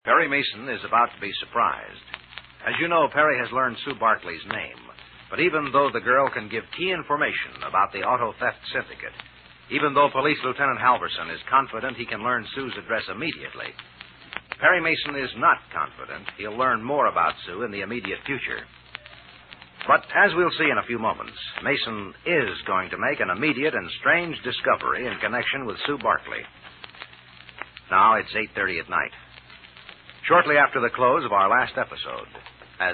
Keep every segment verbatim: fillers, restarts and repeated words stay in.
Perry Mason is about to be surprised. As you know, Perry has learned Sue Barkley's name. But even though the girl can give key information about the auto theft syndicate, even though Police Lieutenant Halverson is confident he can learn Sue's address immediately, Perry Mason is not confident he'll learn more about Sue in the immediate future. But as we'll see in a few moments, Mason is going to make an immediate and strange discovery in connection with Sue Barkley. Now it's eight thirty at night. Shortly after the close of our last episode, as...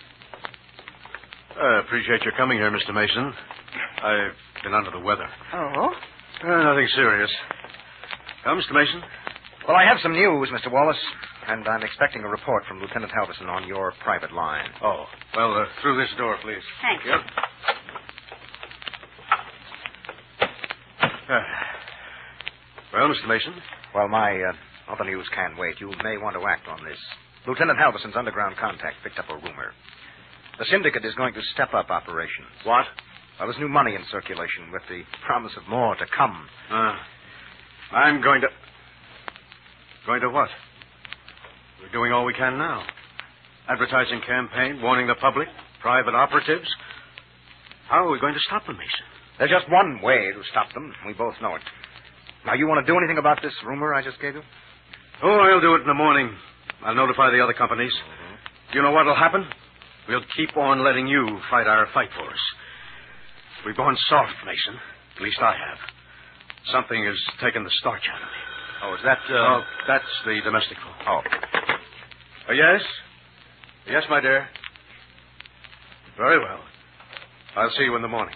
I appreciate your coming here, Mister Mason. I've been under the weather. Oh? Uh, nothing serious. Now, Mister Mason? Well, I have some news, Mister Wallace, and I'm expecting a report from Lieutenant Halverson on your private line. Oh, well, uh, through this door, please. Thanks. Yep. Uh, well, Mister Mason? Well, my uh, other news can't wait. You may want to act on this. Lieutenant Halverson's underground contact picked up a rumor. The syndicate is going to step up operations. What? Well, there's new money in circulation with the promise of more to come. Uh, I'm going to... Going to what? We're doing all we can now. Advertising campaign, warning the public, private operatives. How are we going to stop them, Mason? There's just one way to stop them. We both know it. Now, you want to do anything about this rumor I just gave you? Oh, I'll do it in the morning. I'll notify the other companies. Mm-hmm. Do you know what will happen? We'll keep on letting you fight our fight for us. We've gone soft, Mason. At least I have. Something has taken the starch out of me. Oh, is that... Uh... Oh, that's the domestic phone. Oh. Oh, yes? Yes, my dear. Very well. I'll see you in the morning.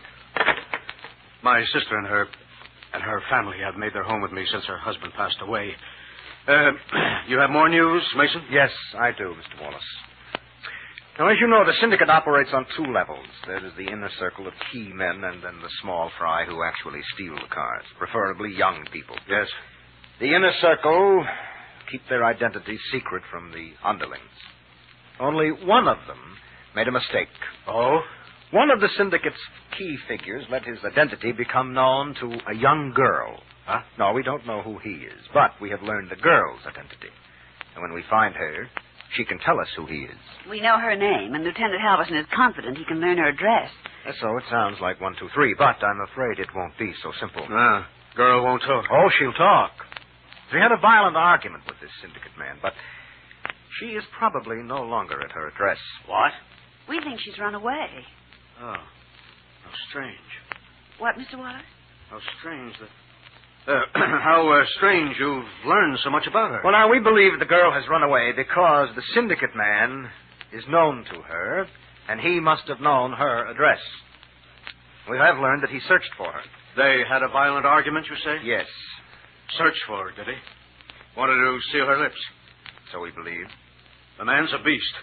My sister and her and her family have made their home with me since her husband passed away. Uh, you have more news, Mason? Yes, I do, Mister Wallace. Now, as you know, the syndicate operates on two levels. There is the inner circle of key men and then the small fry who actually steal the cars, preferably young people. Yes. The inner circle keep their identities secret from the underlings. Only one of them made a mistake. Oh? One of the syndicate's key figures let his identity become known to a young girl. Huh? No, we don't know who he is, but we have learned the girl's identity. And when we find her, she can tell us who he is. We know her name, and Lieutenant Halverson is confident he can learn her address. So it sounds like one, two, three, but I'm afraid it won't be so simple. Ah, girl won't talk. Oh, she'll talk. She had a violent argument with this syndicate man, but she is probably no longer at her address. What? We think she's run away. Oh, how strange. What, Mister Wallace? How strange that... Uh, how uh, strange you've learned so much about her. Well, now, we believe the girl has run away because the syndicate man is known to her, and he must have known her address. We have learned that he searched for her. They had a violent argument, you say? Yes. Searched for her, did he? Wanted to seal her lips. So we believe. The man's a beast.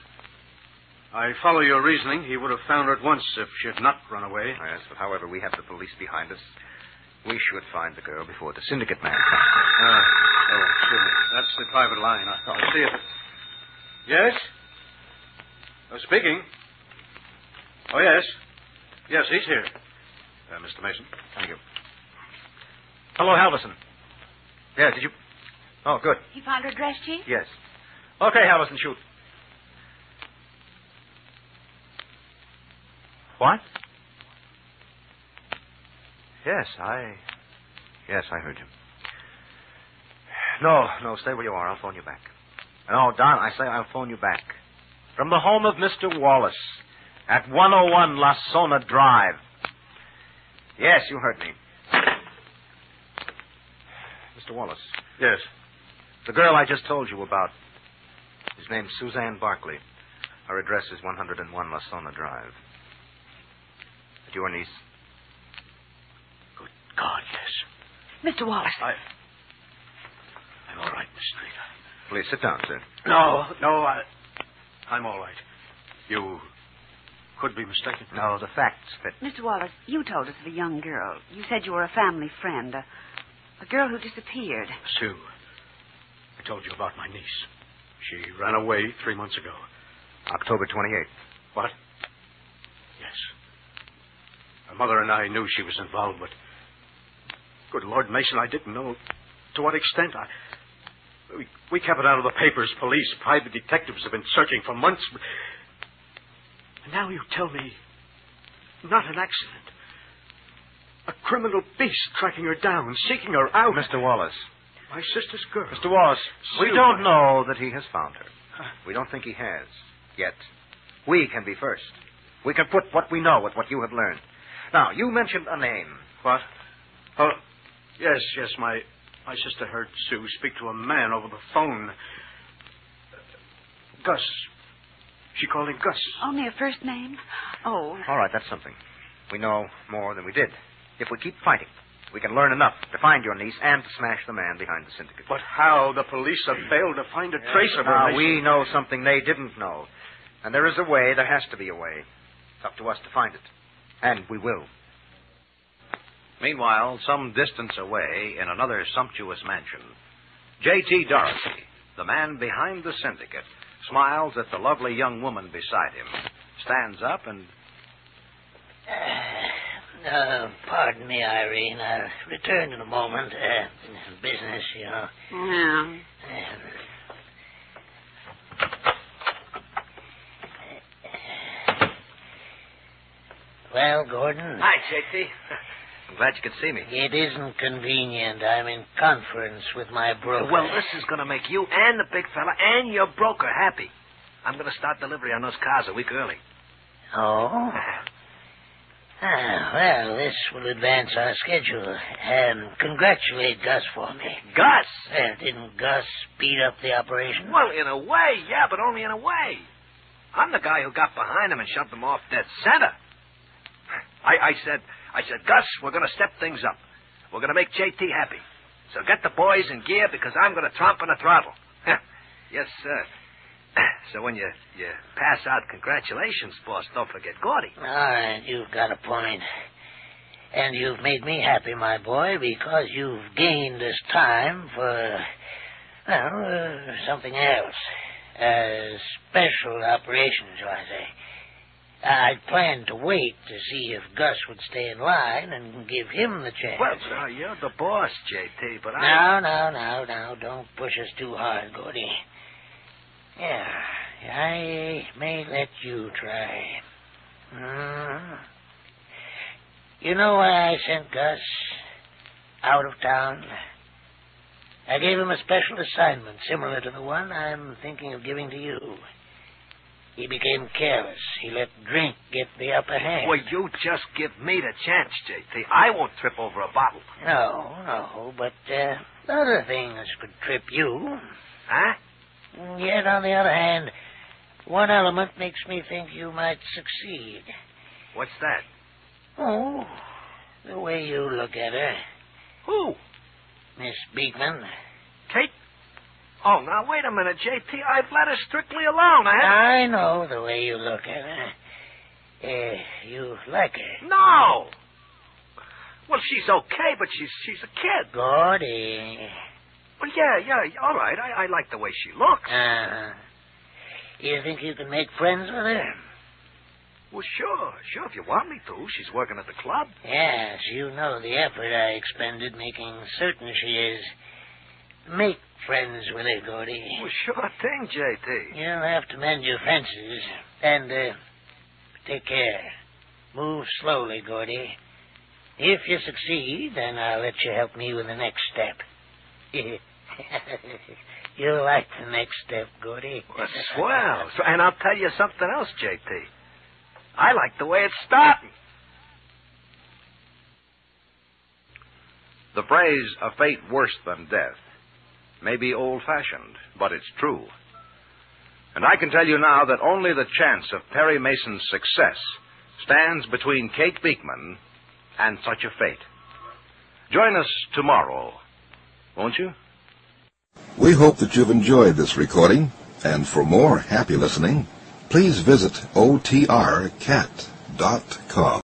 I follow your reasoning. He would have found her at once if she had not run away. Yes, but however, we have the police behind us. We should find the girl before the syndicate man finds her. Ah, oh, excuse me. That's the private line. I, I see it. Yes? Oh, speaking. Oh, yes. Yes, he's here. Uh, Mister Mason. Thank you. Hello, Halverson. Yeah, did you... Oh, good. You found her address, Chief? Yes. Okay, Halverson, shoot. What? Yes, I... Yes, I heard you. No, no, stay where you are. I'll phone you back. No, Don, I say I'll phone you back. From the home of Mister Wallace at one oh one La Sona Drive. Yes, you heard me. Mister Wallace. Yes. The girl I just told you about. His name's Suzanne Barkley. Her address is one oh one La Sona Drive. Your niece? Good God, yes. Mister Wallace. I... I'm all right, Miss Street. Please sit down, sir. No, no, I... I'm all right. You could be mistaken. No, the facts fit. Mister Wallace, you told us of a young girl. You said you were a family friend. A, a girl who disappeared. Sue. I told you about my niece. She ran away three months ago. October twenty-eighth. What? Yes. Her mother and I knew she was involved, but... Good Lord, Mason, I didn't know to what extent. I... We, we kept it out of the papers. Police, private detectives have been searching for months. And now you tell me, not an accident. A criminal beast tracking her down, seeking her out. Mister Wallace. My sister's girl. Mister Wallace, we Sue. don't know that he has found her. We don't think he has, yet. We can be first. We can put what we know with what you have learned. Now, you mentioned a name. What? Oh, yes, yes, my my sister heard Sue speak to a man over the phone. Uh, Gus. She called him Gus. Only a first name? Oh. All right, that's something. We know more than we did. If we keep fighting, we can learn enough to find your niece and to smash the man behind the syndicate. But how? The police have failed to find a trace of her. Now, Mason. we know something they didn't know. And there is a way, there has to be a way. It's up to us to find it. And we will. Meanwhile, some distance away, in another sumptuous mansion, J T Dorothy, the man behind the syndicate, smiles at the lovely young woman beside him, stands up and... Uh, uh, pardon me, Irene. I'll return in a moment. Uh, business, you know. Yeah. Uh, well, Gordon. Hi, J T. I'm glad you could see me. It isn't convenient. I'm in conference with my broker. Well, this is going to make you and the big fella and your broker happy. I'm going to start delivery on those cars a week early. Oh? Ah, well, this will advance our schedule. Um, congratulate Gus for me. Gus? Well, didn't Gus speed up the operation? Well, in a way, yeah, but only in a way. I'm the guy who got behind him and shoved him off dead center. I, I said, I said, Gus, we're going to step things up. We're going to make J T happy. So get the boys in gear because I'm going to tromp on the throttle. Yes, sir. So when you, you pass out congratulations, boss, don't forget Gordy. All right, you've got a point. And you've made me happy, my boy, because you've gained this time for, well, uh, something else. A special operation, shall I say. I'd planned to wait to see if Gus would stay in line and give him the chance. Well, uh, you're the boss, J T, but I... No, no, no, no. Don't push us too hard, Gordy. Yeah, I may let you try. Mm. You know why I sent Gus out of town? I gave him a special assignment similar to the one I'm thinking of giving to you. He became careless. He let drink get the upper hand. Well, you just give me the chance, J T. I won't trip over a bottle. No, no, but uh, other things could trip you. Huh? Yet, on the other hand, one element makes me think you might succeed. What's that? Oh, the way you look at her. Who? Miss Beekman. Kate? Oh, now, wait a minute, J T. I've let her strictly alone. I haven't... I know the way you look at her. Uh, you like her. No! Well, she's okay, but she's she's a kid. Gordy. Well, yeah, yeah, all right. I, I like the way she looks. Uh-huh. You think you can make friends with her? Well, sure, sure, if you want me to. She's working at the club. Yes, you know the effort I expended making certain she is. Make friends with her, Gordy. Well, sure thing, J T. You'll have to mend your fences. And, uh, take care. Move slowly, Gordy. If you succeed, then I'll let you help me with the next step. You'll like the next step, Gordy. Well, swell. So, and I'll tell you something else, J T. I like the way it's starting. The phrase, a fate worse than death, may be old-fashioned, but it's true. And I can tell you now that only the chance of Perry Mason's success stands between Kate Beekman and such a fate. Join us tomorrow, won't you? We hope that you've enjoyed this recording, and for more happy listening, please visit O T R cat dot com.